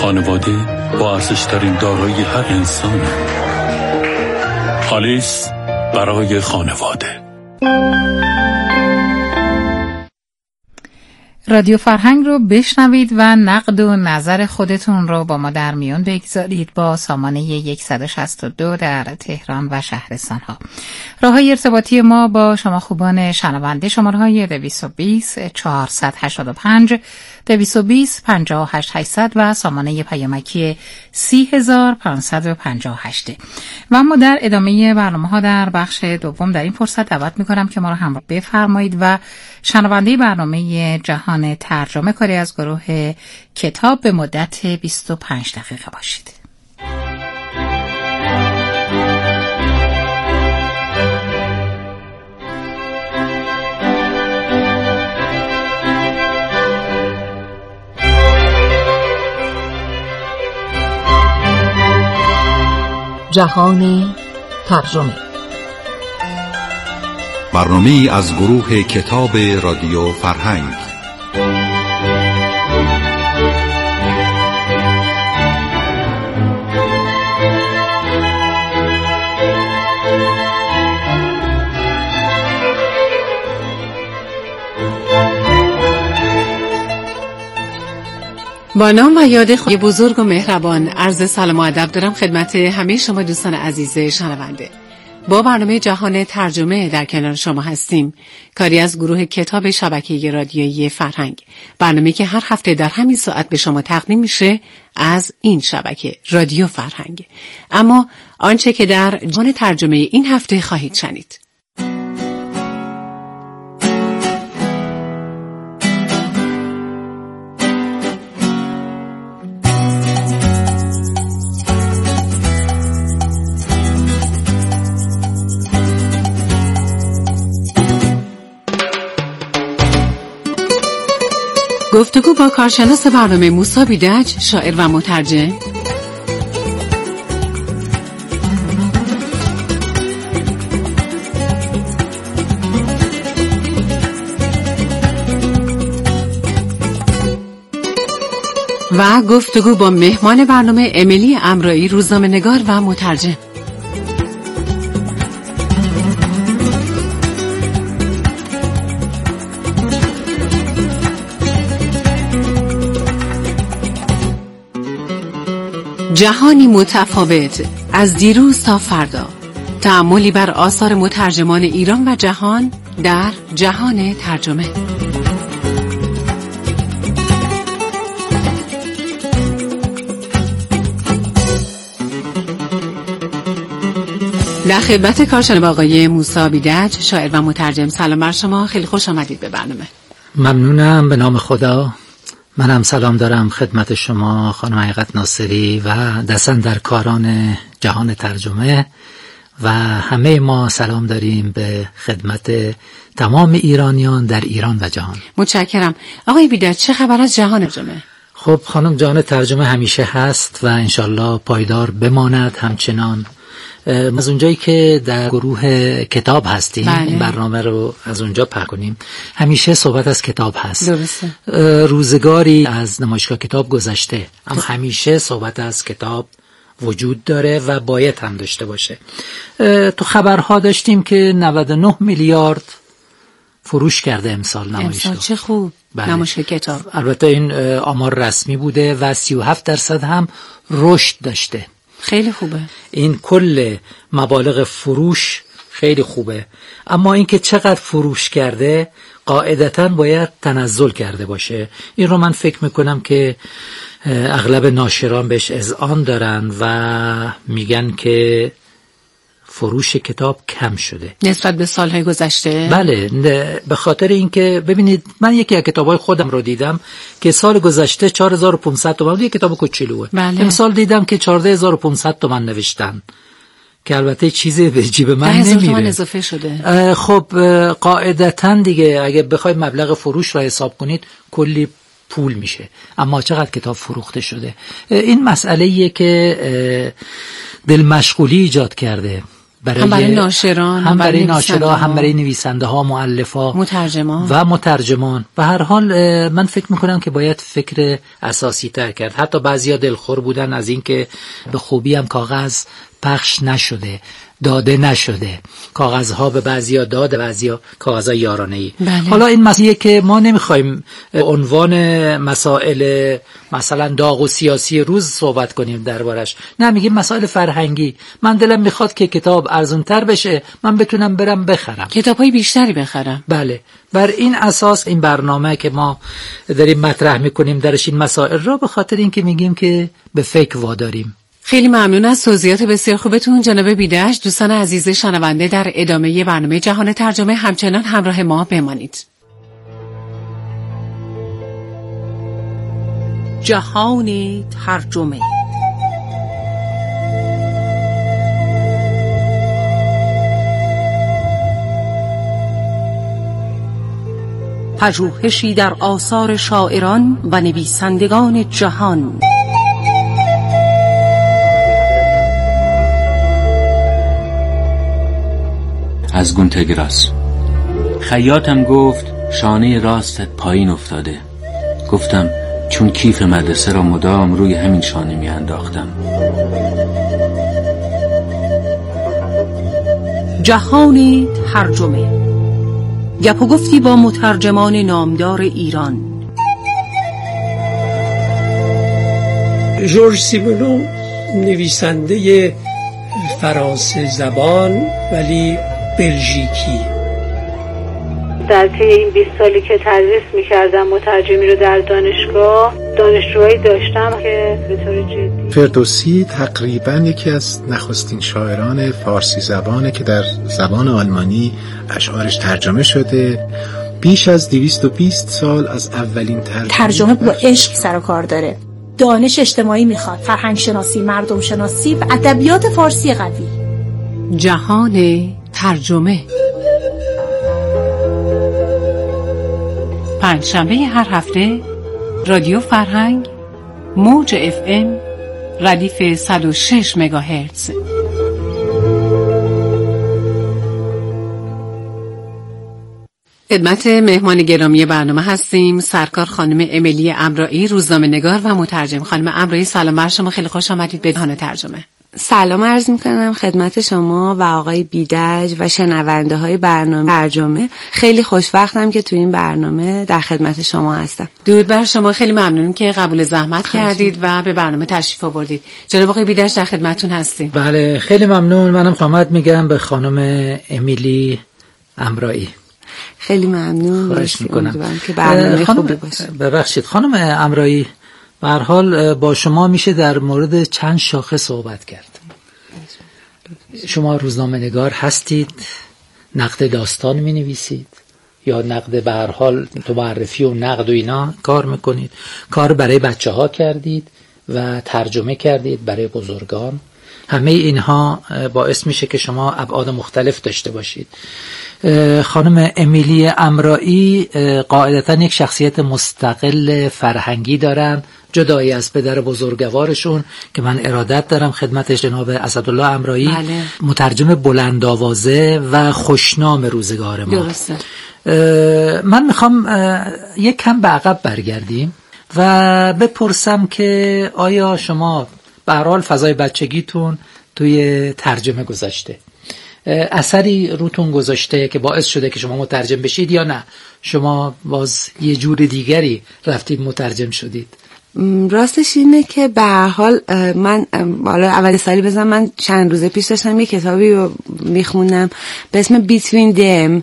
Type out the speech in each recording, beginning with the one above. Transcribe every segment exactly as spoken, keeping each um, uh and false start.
خانواده با ارزش‌ترین دارایی هر انسانه. آلیس برای خانواده. رادیو فرهنگ رو بشنوید و نقد و نظر خودتون رو با ما در میون بگذارید با سامانه صد و شصت و دو در تهران و شهرستان ها. راههای ارتباطی ما با شما خوبان شنونده شماره های دویست و بیست چهارصد و هشتاد و پنج دویست و بیست پنجاه و هشت هشتصد و سامانه پیامکی سی هزار و پانصد و پنجاه و هشت. و اما در ادامه برنامه ها در بخش دوم در این فرصت دعوت میکنم که ما رو همراه بفرمایید و شنونده برنامه جهان ترجمه کاری از گروه کتاب به مدت بیست و پنج دقیقه باشید. جهان ترجمه، برنامه‌ای از گروه کتاب رادیو فرهنگ. با نام و یاد خدای بزرگ و مهربان عرض سلام و ادب دارم خدمت همه شما دوستان عزیز شنونده. با برنامه جهان ترجمه در کنار شما هستیم، کاری از گروه کتاب شبکه رادیویی فرهنگ. برنامه‌ای که هر هفته در همین ساعت به شما تقدیم میشه از این شبکه رادیو فرهنگ. اما آنچه که در جهان ترجمه این هفته خواهید شنید: گفتگو با کارشناس برنامه موسی بیدج، شاعر و مترجم. و گفتگو با مهمان برنامه امیلی امرایی، روزنامه‌نگار و مترجم. جهانی متفاوت، از دیروز تا فردا. تأملی بر آثار مترجمان ایران و جهان در جهان ترجمه. در خدمت کارشناس آقای موسی بیدج، شاعر و مترجم. سلام بر شما، خیلی خوش آمدید به برنامه. ممنونم، به نام خدا. منم سلام دارم خدمت شما خانم حقیقت ناصری و دستن در کاران جهان ترجمه و همه ما سلام داریم به خدمت تمام ایرانیان در ایران و جهان. متشکرم. آقای بیدج، چه خبر از جهان ترجمه؟ خب خانم، جهان ترجمه همیشه هست و انشالله پایدار بماند همچنان. از اونجایی که در گروه کتاب هستیم، بله. این برنامه رو از اونجا پخش کنیم. همیشه صحبت از کتاب هست. درسته. روزگاری از نمایشگاه کتاب گذشته، اما همیشه صحبت از کتاب وجود داره و باید هم داشته باشه. تو خبرها داشتیم که نود و نه میلیارد فروش کرده امسال نمایشگاه. امسال چه خوب. بله. نمایشگاه کتاب. البته این آمار رسمی بوده و سی و هفت درصد هم رشد داشته. خیلی خوبه. این کل مبالغ فروش خیلی خوبه، اما اینکه چقدر فروش کرده قاعدتاً باید تنزل کرده باشه. این رو من فکر میکنم که اغلب ناشران بهش اذعان دارن و میگن که فروش کتاب کم شده نسبت به سالهای گذشته. بله، به خاطر اینکه ببینید، من یکی از کتابای خودم رو دیدم که سال گذشته چهار هزار و پانصد تومان، یک کتاب کوچولوئه. بله. امسال دیدم که چهارده هزار و پانصد تومان نوشتن که البته چیزی به جیب من نمیره. اضافه شده. خب قاعدتاً دیگه اگه بخواید مبلغ فروش رو حساب کنید کلی پول میشه، اما چقدر کتاب فروخته شده. این مسئله‌ایه که دل مشغولی ایجاد کرده برای هم برای ناشران، هم برای ناشران، هم برای نویسنده ها، مؤلفا، مترجمان و مترجمان. و هر حال من فکر میکنم که باید فکر اساسی تر کرد. حتی بعضیا دلخور بودن از اینکه به خوبی هم کاغذ پخش نشده، داده نشده، کاغذها به بعضیا داده، بعضیا کاغذهای یارانه‌ای. بله. حالا این مسئله که ما نمیخوایم عنوان مسائل مثلا داغ و سیاسی روز صحبت کنیم دربارش، نه، میگیم مسائل فرهنگی. من دلم میخواد که کتاب ارزان‌تر بشه، من بتونم برم بخرم، کتاب‌های بیشتری بخرم. بله، بر این اساس این برنامه که ما داریم مطرح میکنیم درش این مسائل را، به خاطر اینکه میگیم که به فکر واداریم. خیلی ممنون از توضیحات بسیار خوبتون جناب بیدشت. دوستان عزیز شنونده، در ادامه برنامه جهان ترجمه همچنان همراه ما بمانید. جهان ترجمه. پژوهشی در آثار شاعران و نویسندگان جهان. از گونتگراس. خیاطم گفت شانه راستت پایین افتاده. گفتم چون کیف مدرسه را مدام روی همین شانه می انداختم. جهان ترجمه. گپ و گفتی با مترجمان نامدار ایران. ژورژ سیمونو نویسنده فرانسه زبان ولی بلژیکی. در طی این بیست سالی که تدریس می‌کردم مترجمی رو در دانشگاه، دانشجوهایی داشتم که به طور جدی. فردوسی تقریباً یکی از نخستین شاعران فارسی زبانه که در زبان آلمانی اشعارش ترجمه شده. بیش از دویست و بیست سال از اولین ترجمه. ترجمه با عشق سر و کار داره. دانش اجتماعی میخواد، فرهنگ شناسی، مردم شناسی و ادبیات فارسی قوی. جهان ترجمه. پنج شنبه هر هفته رادیو فرهنگ، موج اف ام، ردیف صد و شش مگاهرتز. خدمت مهمان گرامی برنامه هستیم سرکار خانم امیلی امرایی، روزنامه نگار و مترجم. خانم امرایی سلام بر شما، خیلی خوش آمدید به جهان ترجمه. سلام عرض میکنم خدمت شما و آقای بیدج و شنونده های برنامه ترجمه. خیلی خوشوقتم که تو این برنامه در خدمت شما هستم. درود بر شما، خیلی ممنونم که قبول زحمت کردید و به برنامه تشریف آوردید. جناب آقای بیدج در خدمتتون هستیم. بله خیلی ممنون. منم خدمت میگم به خانم امیلی امرایی. خیلی ممنون. خواهش میکنم که برنامه خوبی باشه. ببخشید خانم امرایی، به هر حال با شما میشه در مورد چند شاخه صحبت کرد. شما روزنامه نگار هستید، نقد داستان می نویسید یا نقد به هر حال تو معرفی و نقد و اینا کار میکنید، کار برای بچه ها کردید و ترجمه کردید برای بزرگان. همه اینها باعث میشه که شما ابعاد مختلف داشته باشید. خانم امیلی امرایی قاعدتاً یک شخصیت مستقل فرهنگی دارن، جدایی از پدر بزرگوارشون که من ارادت دارم خدمت جناب اسدالله امرایی. بله. مترجم بلند آوازه و خوشنام روزگار ما. درسته. من میخوام یک کم به عقب برگردیم و بپرسم که آیا شما به هر حال فضای بچگیتون توی ترجمه گذاشته، اثری روتون گذاشته که باعث شده که شما مترجم بشید، یا نه شما باز یه جور دیگری رفتید مترجم شدید؟ راستش اینه که به هر حال من حالا اول سالی بزنم، من چند روز پیش داشتم یه کتابی رو میخوندم به اسم Between Them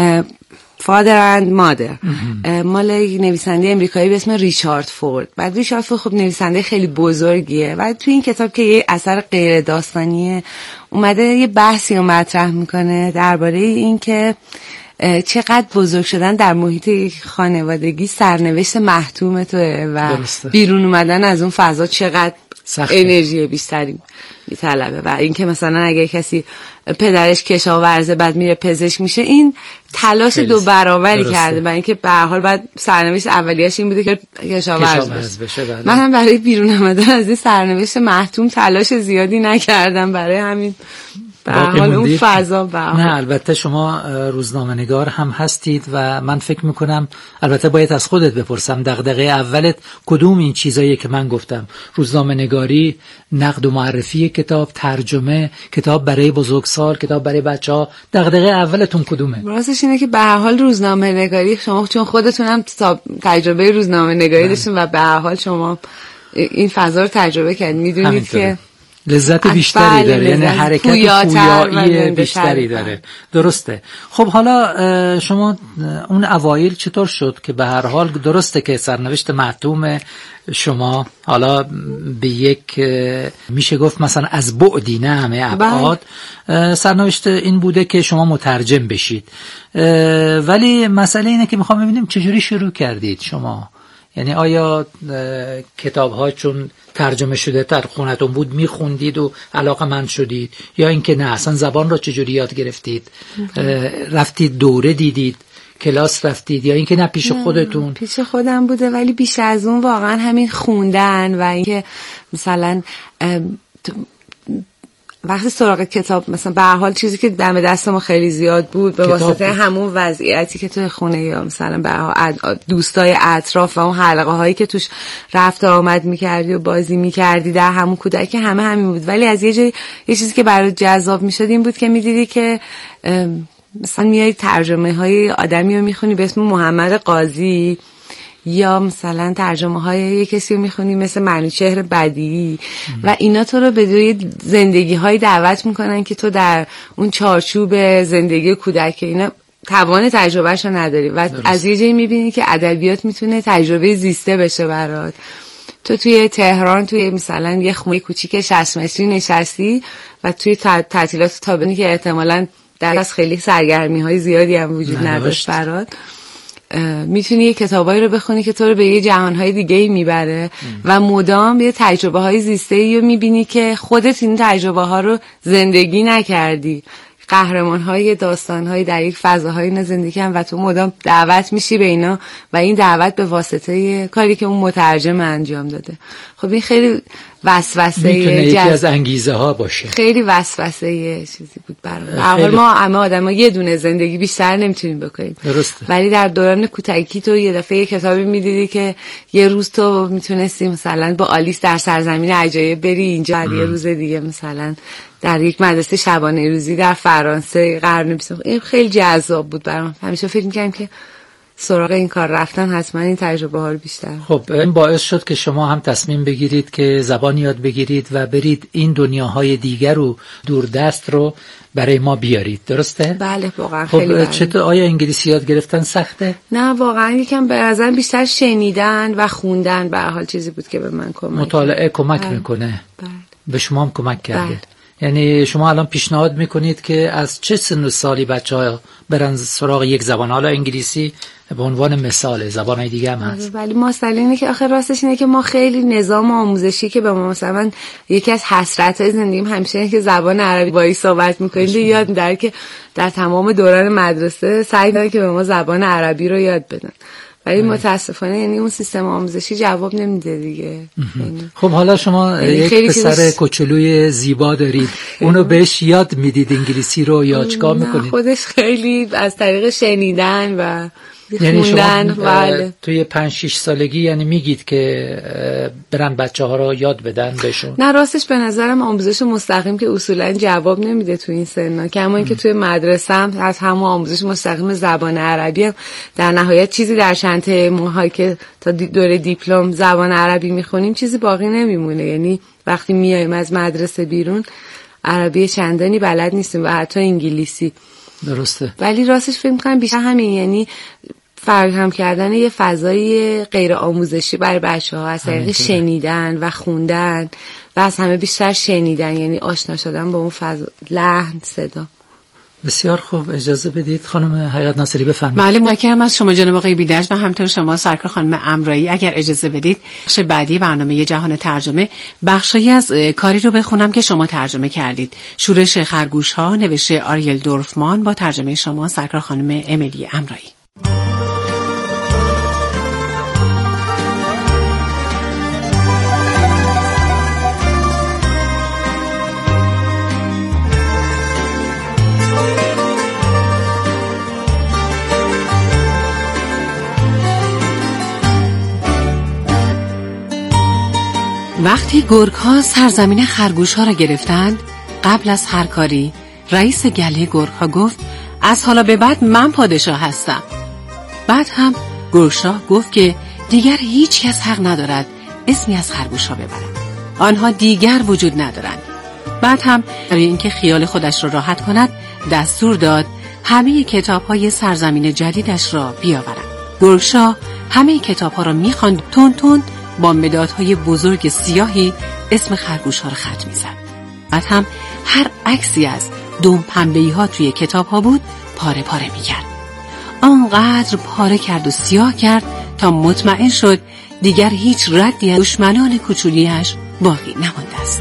Father and Mother، مال نویسنده امریکایی به اسم ریچارد فورد. بعد ریچارد فورد خب نویسنده خیلی بزرگیه و تو این کتاب که یه اثر غیر داستانیه اومده یه بحثی رو مطرح میکنه درباره این که چقدر بزرگ شدن در محیط خانوادگی سرنوشت محتوم توه و درسته. بیرون اومدن از اون فضا چقدر سخته. انرژی بیشتری میطلبه و اینکه مثلا اگه کسی پدرش کشاورزه بعد میره پزشک میشه، این تلاش دو برابری کرده برای اینکه به هر حال بعد سرنوشت اولیه‌اش این بوده که کشاورز بشه. من هم برای بیرون اومدن از این سرنوشت محتوم تلاش زیادی نکردم، برای همین به حال اون فضا به حال. نه البته شما روزنامه نگار هم هستید و من فکر میکنم البته باید از خودت بپرسم دغدغه اولت کدوم این چیزایی که من گفتم؟ روزنامه نگاری، نقد و معرفی کتاب، ترجمه، کتاب برای بزرگسال، کتاب برای بچه‌ها، دغدغه اولتون کدومه؟ راستش اینه که به هر حال روزنامه نگاری، شما چون خودتون هم تجربه روزنامه نگاری داشتین و به هر حال شما این فضا رو تجربه کردید، میدونید که لذت بیشتری داره، یعنی حرکت پویایی بیشتری داره. درسته. خب حالا شما اون اوایل چطور شد که به هر حال درسته که سرنوشت محتوم شما حالا به یک میشه گفت مثلا از بعدی نه همه ابعاد سرنوشت این بوده که شما مترجم بشید، ولی مسئله اینه که میخوام ببینیم چجوری شروع کردید شما؟ یعنی آیا کتاب ها چون ترجمه شده در خونتون بود میخوندید و علاقه‌مند شدید، یا اینکه نه اصلا زبان رو چجوری یاد گرفتید؟ رفتید دوره دیدید، کلاس رفتید، یا اینکه نه پیش خودتون؟ پیش خودم بوده، ولی بیش از اون واقعا همین خوندن و اینکه مثلا وقتی سراغ کتاب مثلا به هر حال چیزی که دم دست ما خیلی زیاد بود به واسطه همون وضعیتی که توی خونه یا مثلا به هر حال دوستای اطراف و اون حلقه هایی که توش رفت آمد می‌کردی و بازی می‌کردی در همون کودکی همه همین بود، ولی از یه جای یه چیزی که برات جذاب می‌شد این بود که می‌دیدی که مثلا میای ترجمه های آدمی رو می‌خونی به اسم محمد قاضی، یا مثلا ترجمه های یه کسی رو میخونی مثل منوچهر بدیعی و اینا تو رو به دوی زندگی های دعوت میکنن که تو در اون چارچوب زندگی کودک اینا توان تجربهش رو نداری و درست. از یه جایی میبینی که ادبیات میتونه تجربه زیسته بشه برات. تو توی تهران توی مثلا یه خونه کوچیک شصت متری نشستی و توی تعطیلات تابستونی که احتمالاً در از خیلی سرگرمی های زیادی هم وجود نداشت برات، میتونی یه کتابایی رو بخونی که تو رو به یه جهانهای دیگه‌ای میبره و مدام یه تجربه های زیسته‌ای رو میبینی که خودت این تجربه ها رو زندگی نکردی. قهرمان های داستان های در یک فضاهای اینا زندگی هم و تو مدام دعوت میشی به اینا و این دعوت به واسطه کاری که اون مترجم انجام داده. خب این خیلی وسوسه میتونه یکی از انگیزه ها باشه، خیلی وسوسه چیزی بود برام. خیلی... ما همه آدما یه دونه زندگی بیشتر نمیتونیم بکنیم، درسته. ولی در دوران کودکی تو یه دفعه یه کتابی میدیدی که یه روز تو میتونستی مثلا با آلیس در سرزمین عجایب بری اینجا، یه روز دیگه مثلا در یک مدرسه شبانه روزی در فرانسه قرن بیستم. این خیلی جذاب بود برام. همیشه فکر می‌کردم که سراغ این کار رفتن حتما این تجربه ها رو بیشتر. خب این باعث شد که شما هم تصمیم بگیرید که زبان یاد بگیرید و برید این دنیاهای دیگر رو دوردست رو برای ما بیارید، درسته؟ بله واقعا خب خیلی. خب چطور آیا انگلیسی یاد گرفتن سخته؟ نه واقعا یکم به نظر بیشتر شنیدن و خوندن به هر حال چیزی بود که به من کمک مطالعه کمک بله. میکنه. بله. به شما هم کمک کرده. بله. یعنی شما الان پیشنهاد میکنید که از چه سن و سالی بچه‌ها برن سراغ یک زبان، حالا انگلیسی به عنوان مثال، زبان‌های دیگه هم هست. ولی مسئله اینه که آخر راستش اینه که ما خیلی نظام آموزشی که به ما مثلا یکی از حسرت‌های زندگیم همیشه اینه که زبان عربی بایی صحبت می‌کنید یاد می‌داره که در تمام دوران مدرسه سعی کردن که به ما زبان عربی رو یاد بدن، ولی متاسفانه یعنی اون سیستم آموزشی جواب نمیده دیگه. خب حالا شما یک پسر چیز... کوچولوی زیبا دارید، اونو بهش یاد میدید انگلیسی رو یا چیکار میکنید؟ خودش خیلی از طریق شنیدن و یعنی شما بله. توی پنج شش سالگی یعنی میگید که برن بچه ها رو یاد بدن بهشون؟ نه راستش به نظرم آموزش مستقیم که اصولا جواب نمیده تو این سنا، کما اینکه توی مدرسه هم از همون آموزش مستقیم زبان عربی هم در نهایت چیزی در شنطه ماها که تا دوره دیپلم زبان عربی میخونیم چیزی باقی نمیمونه. یعنی وقتی میایم از مدرسه بیرون عربی چندانی بلد نیستیم و حتی انگلیسی. درسته. ولی راستش فکر می‌کنم بیشتر همین، یعنی فراهم کردن یه فضای غیر آموزشی برای بچه‌ها از طریق شنیدن و خوندن و از همه بیشتر شنیدن، یعنی آشنا شدن با اون فضا، لحن، صدا. بسیار خوب، اجازه بدید خانم حیات ناصری بفرمایید. معلوم متشکرم از شما جناب آقای بیدرج و همینطور شما سرکار خانم امرایی. اگر اجازه بدید بخش بعدی برنامه جهان ترجمه بخشی از کاری رو بخونم که شما ترجمه کردید. شورش خرگوش‌ها نوشته آریل دورفمان با ترجمه شما سرکار خانم امیلی امرایی. وقتی گرگ‌ها سرزمین خرگوش‌ها را گرفتند، قبل از هر کاری رئیس گله گرگ‌ها گفت از حالا به بعد من پادشاه هستم. بعد هم گرگ‌شاه گفت که دیگر هیچ کس حق ندارد اسمی از خرگوش‌ها ببرد. آنها دیگر وجود ندارند. بعد هم برای اینکه خیال خودش را راحت کند دستور داد همه کتاب‌های سرزمین جدیدش را بیاورند. گرگ‌شاه همه کتاب‌ها را می‌خواند، تون تون با مدادهای بزرگ سیاهی اسم خرگوش‌ها را خط می‌زد. بعد هم هر عکسی از دم پنبه‌ای‌ها توی کتاب‌ها بود پاره پاره می‌کرد. آنقدر پاره کرد و سیاه کرد تا مطمئن شد دیگر هیچ ردی از دشمنان کوچولیش باقی نمانده است.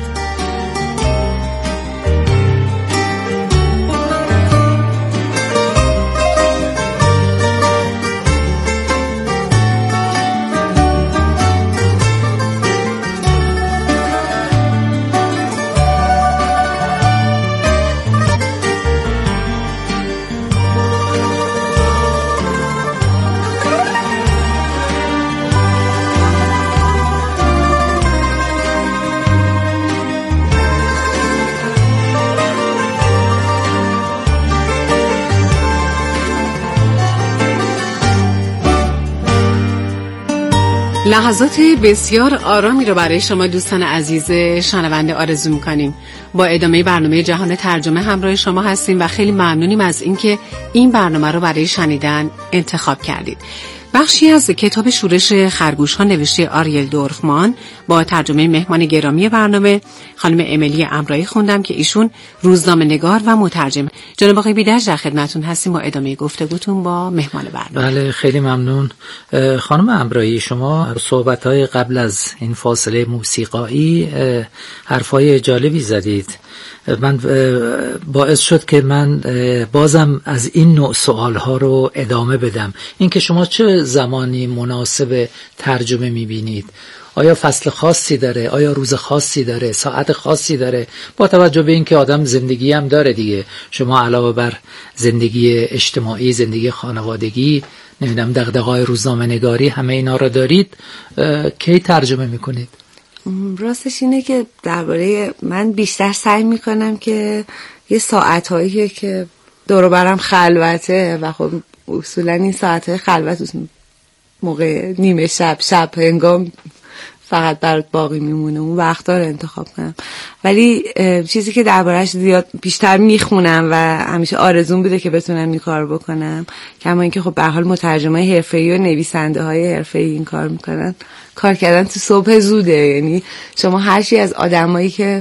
لحظات بسیار آرامی رو برای شما دوستان عزیز شنونده آرزو می‌کنیم. با ادامه برنامه جهان ترجمه همراه شما هستیم و خیلی ممنونیم از اینکه این برنامه رو برای شنیدن انتخاب کردید. بخشی از کتاب شورش خرگوش‌ها نوشته آریل دورفمان با ترجمه مهمان گرامی برنامه خانم امیلی امرایی خوندم که ایشون روزنامه‌نگار و مترجم. جناب آقای بیدرج در خدمتتون هستیم با ادامه گفتگوتون با مهمان برنامه. بله خیلی ممنون. خانم امرایی، شما صحبت‌های قبل از این فاصله موسیقایی حرفای جالبی زدید. من باعث شد که من بازم از این نوع سوالها رو ادامه بدم. اینکه شما چه زمانی مناسب ترجمه می‌بینید؟ آیا فصل خاصی داره؟ آیا روز خاصی داره؟ ساعت خاصی داره؟ با توجه به اینکه آدم زندگی هم داره دیگه. شما علاوه بر زندگی اجتماعی، زندگی خانوادگی، نمیدونم دغدغه‌های روزنامه‌نگاری، همه اینا رو دارید، کی ترجمه میکنید؟ راستش اینه که درباره من بیشتر سعی میکنم که یه ساعتهایی که دور و برم خلوته و خب اصولا این ساعتهای خلوت موقع نیمه شب شب هنگام فقط برات باقی میمونه، اون وقتا رو انتخاب کنم. ولی چیزی که درباره‌اش زیاد بیشتر میخونم و همیشه آرزوم بوده که بتونم این کار بکنم، کما اینکه خب به هر حال مترجمای حرفه‌ای و نویسنده‌های حرفه‌ای این کار میکنن. کار کردن تو صبح زوده، یعنی شما هر چی از آدمایی که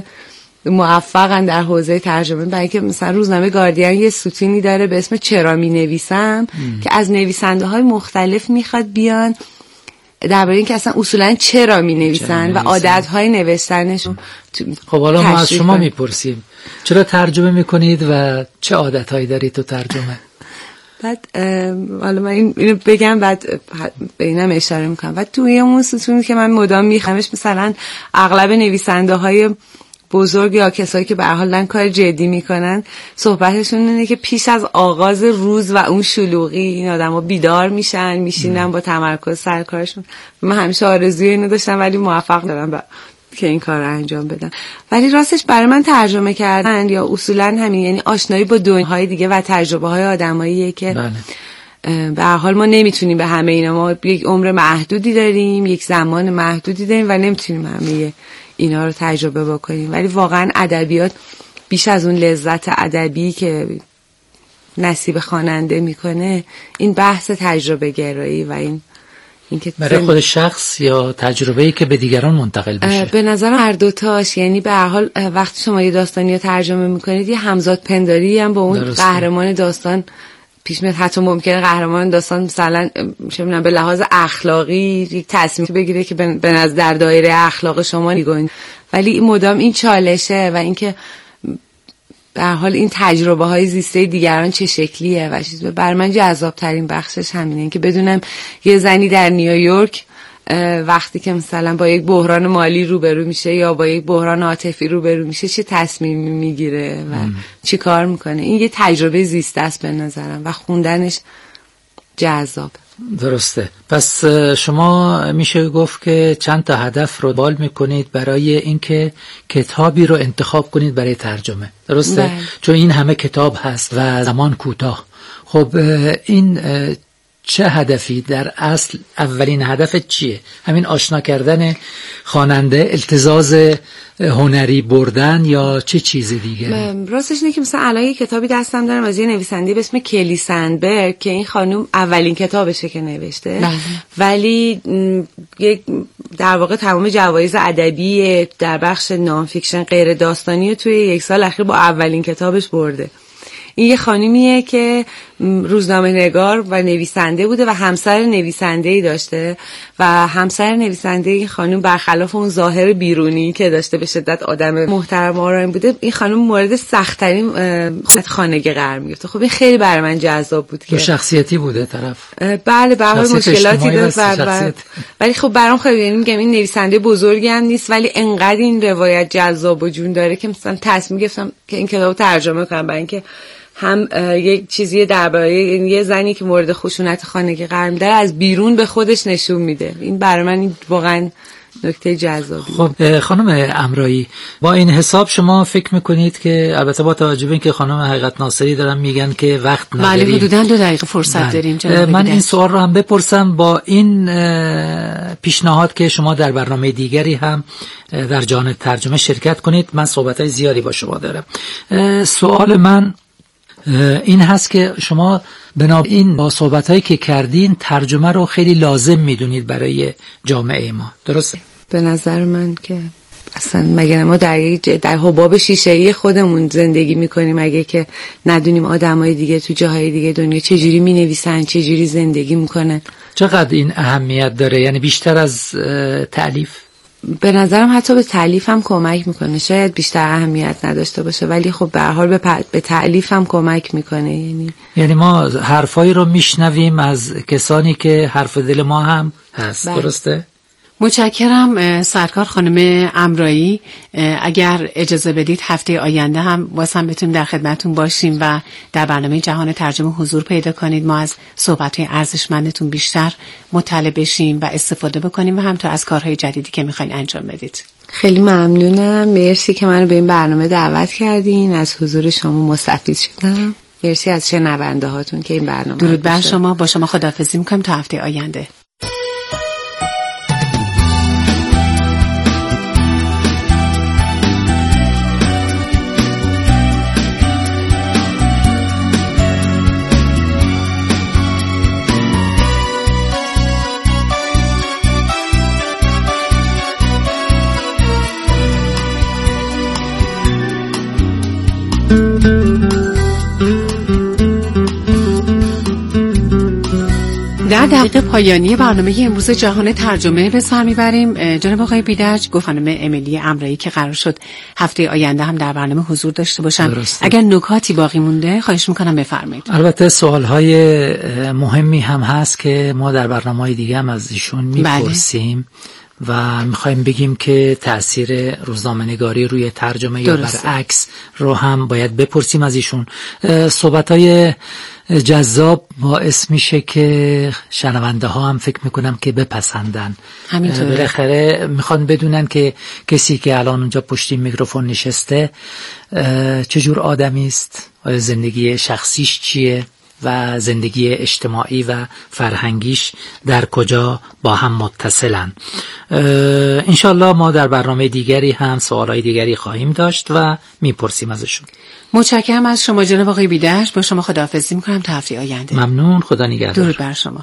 موفقن در حوزه ترجمه، برای اینکه مثلا روزنامه گاردین یه ستونی داره به اسم چرا می نویسم که از نویسنده‌های مختلف میخواد بیان درباره اینکه اصلا اصولا چرا می نویسن و عادت‌های نوشتنشون. خب حالا ما از شما میپرسیم چرا ترجمه میکنید و چه عادت‌هایی دارید تو ترجمه؟ بعد حالا من اینو بگم بعد به اینم اشاره میکنم. و توی اون ستونی که من مدام میخوامش، مثلا اغلب نویسنده های بزرگ یا کسایی که به هر حال دارن کار جدی میکنن، صحبتشون اینه که پیش از آغاز روز و اون شلوغی این آدما بیدار میشن، میشینن با تمرکز سر کارشون. من همیشه آرزوی اینو داشتم ولی موفق نشدم که این کار رو انجام بدم. ولی راستش برای من ترجمه کردن یا اصولا همین، یعنی آشنایی با دنیاهای دیگه و تجربه های آدماییه که بله. به هر حال ما نمیتونیم به همه اینا، ما یک عمر محدودی داریم، یک زمان محدودی داریم و نمیتونیم همه اینا رو تجربه بکنیم. ولی واقعا ادبیات بیش از اون لذت ادبی که نصیب خواننده میکنه، این بحث تجربه گرایی و این اینکه برای خود شخص یا تجربه‌ای که به دیگران منتقل بشه. به نظرم هر دوتاش، یعنی به هر حال وقتی شما یه داستانی رو ترجمه میکنید یه همزاد پنداری هم با اون درسته. قهرمان داستان پیش میاد. حتی ممکنه قهرمان داستان مثلا چه می‌دونم به لحاظ اخلاقی یک تصمیم بگیره که به نظر در دایره اخلاق شما نگاه، ولی مدام این چالشه و اینکه به هر حال این تجربه های زیسته دیگران چه شکلیه و چیز. بر من جذاب ترین بخشش همینه که بدونم یه زنی در نیویورک وقتی که مثلا با یک بحران مالی روبرو میشه یا با یک بحران عاطفی روبرو میشه چه تصمیمی میگیره و چی کار میکنه. این یه تجربه زیسته است به نظرم و خوندنش جذابه. درسته. پس شما میشه گفت که چند تا هدف رو بال میکنید برای اینکه کتابی رو انتخاب کنید برای ترجمه، درسته؟ بله. چون این همه کتاب هست و زمان کوتاه. خب این چه هدفی در اصل؟ اولین هدف چیه؟ همین آشنا کردن خواننده، التزاز هنری بردن، یا چه چیز دیگه؟ راستش اینه که مثلا الان یه کتابی دستم دارم از یه نویسنده به اسم کلی سندبرگ که این خانم اولین کتابشه که نوشته. بله. ولی یک در واقع تمام جوایز ادبی در بخش نان فیکشن غیر داستانی توی یک سال اخیر با اولین کتابش برده. این یه خانمیه که روزنامه نگار و نویسنده بوده و همسر نویسنده‌ای داشته و همسر نویسنده این خانم برخلاف اون ظاهر بیرونی که داشته به شدت آدم محترم آرامی بوده، این خانم مورد سخت‌ترین خانگی قرار می‌گرفته. خب این خیلی برای من جذاب بود که شخصیتی بوده طرف. بله به هر مشکلاتی داره، ولی خب برام خیلی، یعنی میگم این نویسنده بزرگی هم نیست ولی انقدر این روایت جذاب و جون داره که مثلا تصمیم گرفتم که این کتابو ترجمه کنم، برای اینکه هم یک چیزی درباره یه زنی که مورد خشونت خانگی قرار میده از بیرون به خودش نشون میده. این برای من این واقعا نکته جذابی. خب خانم امرایی، با این حساب شما فکر میکنید که، البته با توجه به اینکه خانم حقیقت ناصری دارن میگن که وقت نداریم، بله حدوداً دو دقیقه فرصت داریم، من این سوال رو هم بپرسم با این پیشنهاد که شما در برنامه دیگری هم در جهان ترجمه شرکت کنید. من صحبتای زیادی با شما دارم. سوال من این هست که شما بنابراین با صحبتایی که کردین ترجمه رو خیلی لازم میدونید برای جامعه ما، درسته؟ به نظر من که اصلا مگر ما در در حباب شیشه‌ای خودمون زندگی میکنیم اگه که ندونیم آدمای دیگه تو جاهای دیگه دنیا چجوری مینویسن، چجوری زندگی میکنن. چقدر این اهمیت داره؟ یعنی بیشتر از تألیف؟ به نظرم حتی به تألیف هم کمک میکنه. شاید بیشتر اهمیت نداشته باشه ولی خب به هر حال به, پ... به تألیف هم کمک میکنه. یعنی یعنی ما حرفایی رو میشنویم از کسانی که حرف دل ما هم هست. بله. درسته؟ متشکرم سرکار خانم امرایی. اگر اجازه بدید هفته آینده هم واسم بتونیم در خدمتون باشیم و در برنامه جهان ترجمه حضور پیدا کنید، ما از صحبت‌های ارزشمندتون بیشتر مطلع بشیم و استفاده بکنیم و همینطور از کارهای جدیدی که میخواین انجام بدید. خیلی ممنونم، مرسی که منو به این برنامه دعوت کردین، از حضور شما مستفید شدم. مرسی از شنونده هاتون که این برنامه. درود بر شما. با شما خداحافظی می‌کنم تا هفته آینده. در دقیقه پایانی برنامه امروز جهان ترجمه به سر میبریم. جناب آقای بیدرج گفت خانم امیلی امرایی که قرار شد هفته آینده هم در برنامه حضور داشته باشن. درسته. اگر نکاتی باقی مونده خواهش میکنم بفرمایید. البته سوالهای مهمی هم هست که ما در برنامه‌های دیگه هم از ایشون میپرسیم. بله. و میخوایم بگیم که تأثیر روزنامه‌نگاری روی ترجمه یا برعکس رو هم باید بپرسیم از ایشون. صحبت‌های جذاب باعث میشه که شنونده ها هم فکر میکنم که بپسندن. همینطوره. بالاخره میخوان بدونن که کسی که الان اونجا پشت میکروفون نشسته چجور آدمی است، زندگی شخصیش چیه و زندگی اجتماعی و فرهنگیش در کجا با هم متصلن. انشالله ما در برنامه دیگری هم سوالای دیگری خواهیم داشت و میپرسیم ازشون. متشکرم از شما جناب آقای بیدرج. با شما خداحافظی میکنم تا هفته آینده. ممنون، خدا نگهدار. درود بر شما.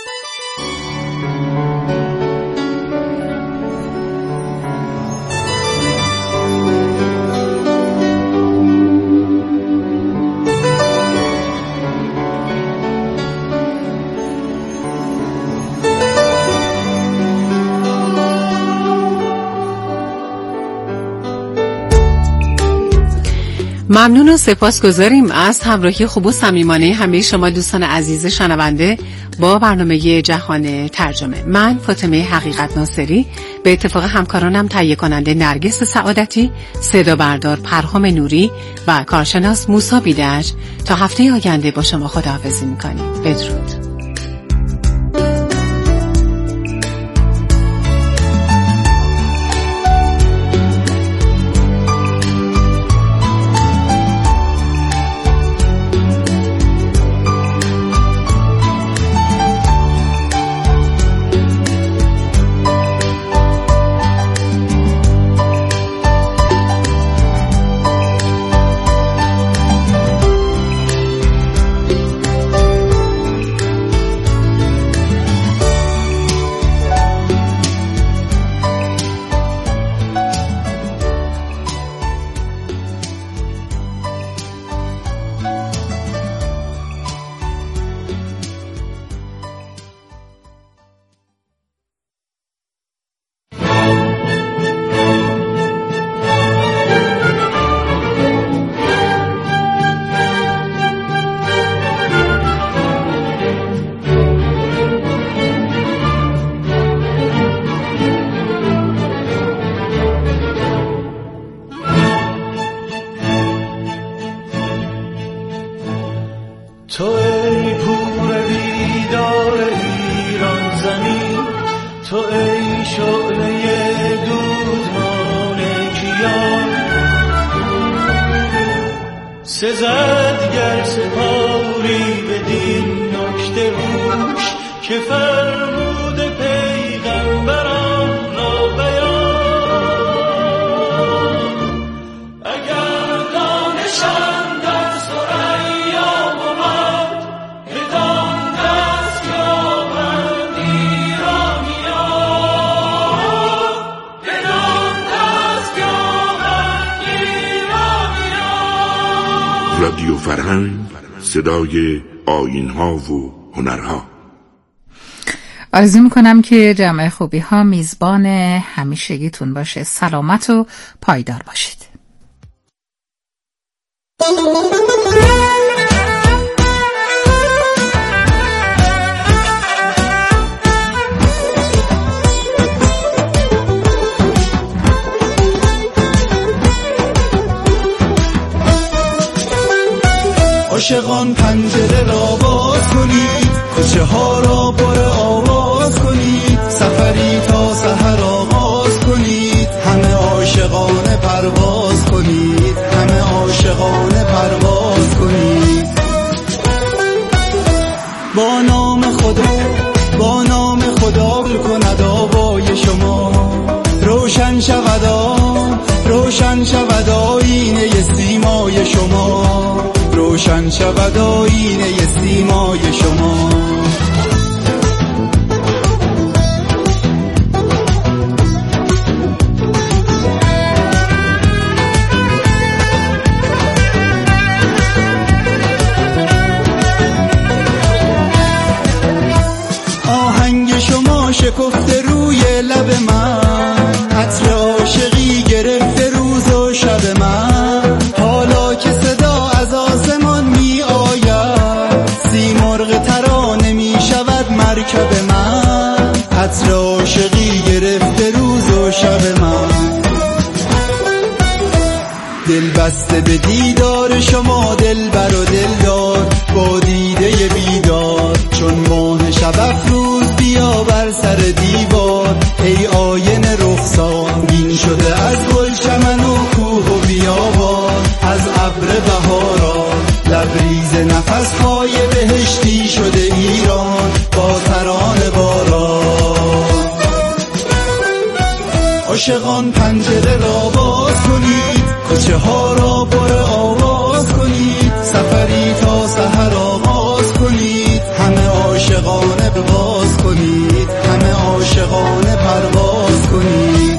ممنون و سپاسگزاریم از همراهی خوب و صمیمانه همه شما دوستان عزیز شنونده با برنامه جهان ترجمه. من فاطمه حقیقت ناصری به اتفاق همکارانم تهیه کننده نرگس سعادتی، صدا بردار پرهام نوری و کارشناس موسی بیدرج تا هفته آینده با شما خداحافظی می‌کنیم. بدرود. سزد گر سپاری بدین نکته هوش که فرمود پیغمبران را بیان. اگر دانشم در ثریا بود بدان دست یابند ایرانیان، بدان دست یابند ایرانیان. رادیو فرهنگ، صدای آیین‌ها و هنرها. آرزو میکنم که جمع خوبی ها میزبان همیشگیتون باشه. سلامت و پایدار باشید. عاشقان پنجره را باز کنید، کوچه ها را پر آواز کنید، سفری تا سحر آغاز کنید، همه عاشقانه پرواز کنید، همه عاشقانه پرواز کنید. با نام خدا، با نام خدا بل کند آوای شما، روشن شود آن، روشن شود آینه سیمای شما، روشن شود آینه سیمای شما. آهنگ شما شکفته روی لب من، عطر عاشقی گرفته روز و شب من، حالا که صدا از آسمان می آید، سیمرغ ترانه می شود مرکب من، عطر عاشقی گرفته روز و شب من. دل بسته به دیدار شما، دل بر و دلدار با دیده بیدار، چون ماه شب افروز بیا بر سر دیوار، ای آینه رخسار بین شده از گل چمن و کوه و بیابان، از ابر بهاران لبریز نفس‌های بهشتی شده ایران با ترانه باران. عاشقان پنجره را باز کنید، کوچه ها را پر آواز کنید، سفری تا سحر آغاز کنید، همه عاشقانه باز کنید، همه عاشقانه پرواز کنید.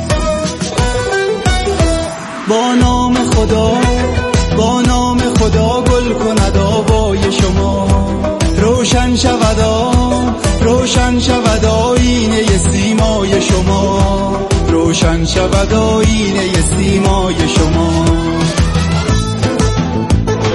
با نام خدا، با نام خدا گل کند آوای شما، روشن شود آن، روشن شود آینه سیمای شما، روشن شود آینه سیمای شما.